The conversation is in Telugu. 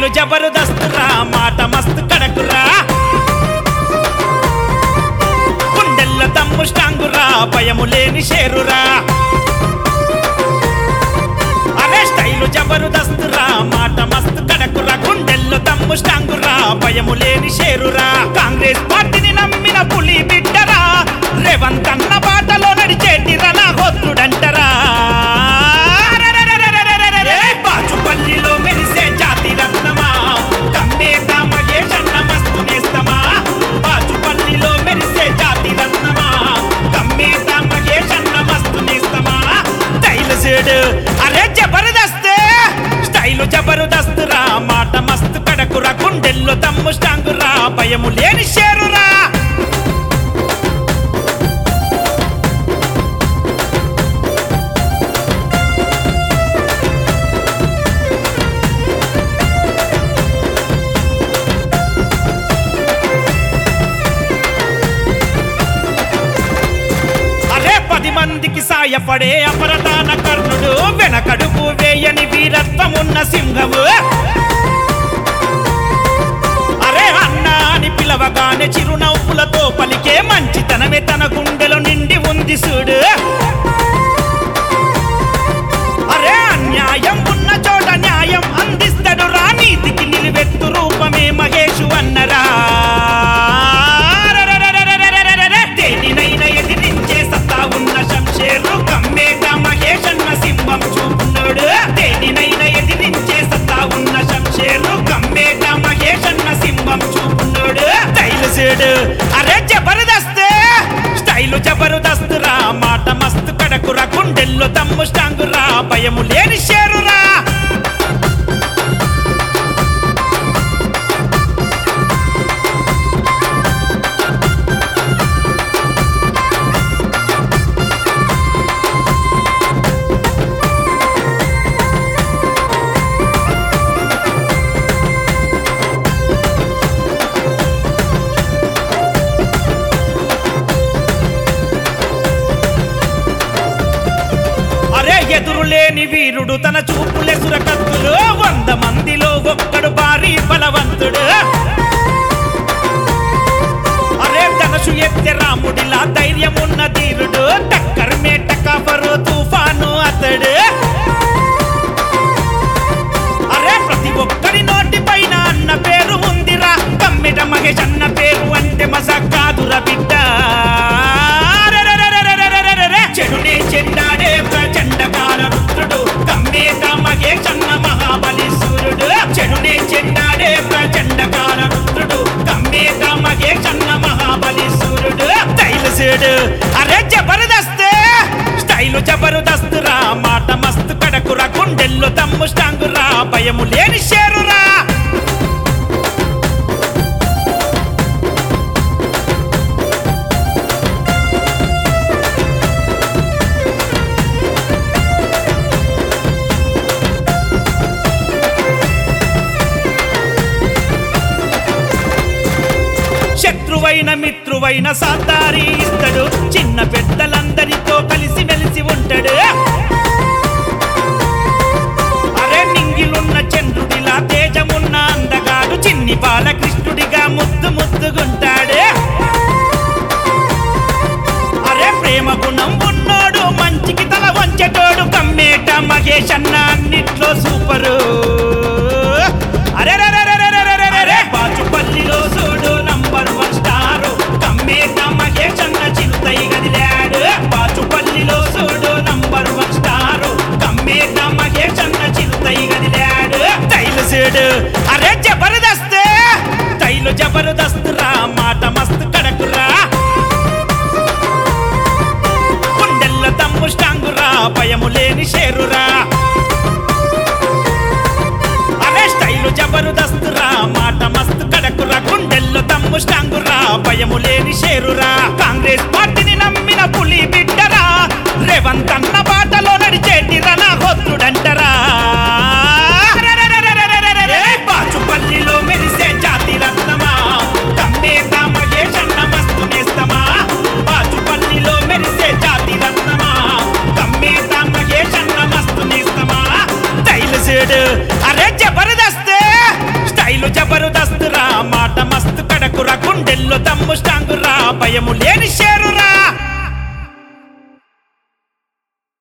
స్టైలు జబర్దస్త్ రా మాట మస్తు కడకురా గుండెల్ల దమ్ము స్టాంగురా భయము లేని షేరురా అరే స్టైలు జబర్దస్త్ రా మాట మస్తు కడకురా గుండెల్లో దమ్ము స్టాంగురా భయము లేని షేరురా కాంగ్రెస్ పార్టీని నమ్మిన పులి బిడ్డరా రేవంత్ అన్న బాటలో నడిచేటి రనా హోత్రుడంటరా బాచుపల్లిలో మెరిసే జాతి రత్నమా కమ్మేత మహేషన్న మస్తు నేస్తమా బాచుపల్లిలో మెరిసే జాతి రత్నమా కమ్మేత మహేషన్న మస్తు నేస్తమా స్టైల్ సేడు అరే జబర్దస్త్ స్టైలు జబర్దస్త్ రా మాట మస్తు కడకురా గుండెల్లో దమ్ము స్టాంగురా భయము లేని షేరురా మందికి సాయపడే అపరదాన కర్ణుడు వెనకడుపు వేయని వీరత్వమున్న సింహము అరే అన్నా అని పిలవగానే చిరునవ్వులతో పలికే మంచితనమే తన గుండెలో నిండి ఉంది చూడు అరే అన్యాయం ఉన్న చోట న్యాయం అందిస్తాడు రా నీతికి నిలువెత్తు రూపమే మహేషు అన్నరా దేనినైనా ఎదిరించే సత్తా ఉన్న శంషేరు కమ్మేట మహేషన్న సింహం చూపున్నాడు దేనినైనా ఎదిరించే సత్తా ఉన్న శంషేరు కమ్మేట మహేషన్న సింహం చూపున్నాడు స్టైల్ సేడు అరే జబర్దస్త్ స్టైలు జబర్దస్త్ రా మాట మస్తు కడకురా గుండెల్లో దమ్ము స్టాంగురా భయము లేని షేరురా ఎదురులేని వీరుడు తన చూపులే సురకత్తులు 100 మందిలో ఒక్కడు భారీ బలవంతుడు అరే ధనుషు ఎత్తే రాముడిలా ధైర్యమున్న ధీరుడు టక్కర్ మేట కాఫరు తుఫాను అతడు అరే ప్రతి ఒక్కరి నోటి పైన అన్న పేరు ఉందిరా కమ్మెట మహేష్ అన్న పేరు అంటే మజాక్ కాదురా బిడ్డ చెడునే చెండాడే ప్రచండకాల రుద్రుడు కమ్మేత మహేషన్న మహాబలి సూర్యుడు చెడునే చెండాడే ప్రచండకాల రుద్రుడు కమ్మేత మహేషన్న మహాబలి సూర్యుడు స్టైల్ సేడు అరే జబర్దస్త్ స్టైలు జబర్దస్త్ రా మాట మస్తు కడకురా గుండెల్లో దమ్ము స్టాంగురా భయము లేని షేరురా శత్రువైన మిత్రువైన సాతారి ఇస్తాడు చిన్న పెద్దలందరితో కలిసి మెలిసి ఉంటాడు అరే నింగిలున్న చంద్రుడిలా తేజమున్న అందగాడు చిన్ని బాలకృష్ణుడిగా ముద్దు ముద్దుగుంటాడు అరే ప్రేమ గుణం ఉన్నోడు మంచికి తల వంచెటోడు కమ్మేట మహేష్ అన్న అన్నిట్లో సూపరు అరే బాచుపల్లిలో చూడు నంబర్ 1 స్టారు కమ్మేట మహేష్ అన్న చిరుతై గదిలాడు బాచుపల్లిలో చూడు నంబర్ 1 స్టారు కమ్మేట మహేష్ అన్న చిరుతై గదిలాడు స్టైల్ సేడు అరే జబర్దస్త్ స్టైలు జబర్దస్త్ రా మాట మస్తు కడకురా గుండెల్ల దమ్ము స్టాంగురా భయము లేని షేరురా అరే స్టైలు జబర్దస్త్ రా మాట మస్తు కడకురా గుండెల్లో దమ్ము స్టాంగురా భయము లేని షేరురా కాంగ్రెస్ పార్టీని నమ్మిన పులి బిడ్డరా రేవంత్ అన్న బాటలో నడిచేటి రనా హోత్రుడంటరా బాచుపల్లిలో మెరిసే జాతి రత్నమా కమ్మేత మహేషన్న మస్తు నేస్తమా బాచుపల్లిలో మెరిసే జాతి రత్నమా కమ్మేత మహేషన్న మస్తు నేస్తమా స్టైల్ సేడు అరే జబర్దస్త్ గుండెల్లో దమ్ము స్టాంగురా భయము లేని షేరురా